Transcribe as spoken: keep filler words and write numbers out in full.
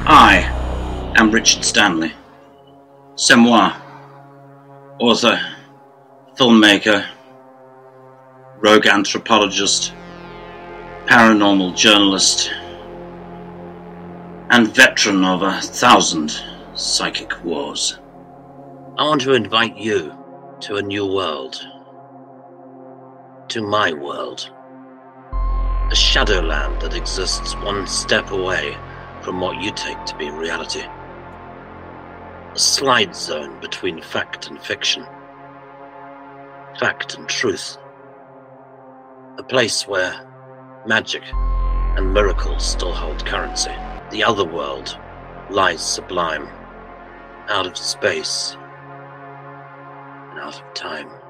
I am Richard Stanley, c'est moi, author, filmmaker, rogue anthropologist, paranormal journalist, and veteran of a thousand psychic wars. I want to invite you to a new world, to my world, a shadowland that exists one step away from what you take to be reality. A slide zone between fact and fiction, fact and truth. A place where magic and miracles still hold currency. The other world lies sublime, out of space and out of time.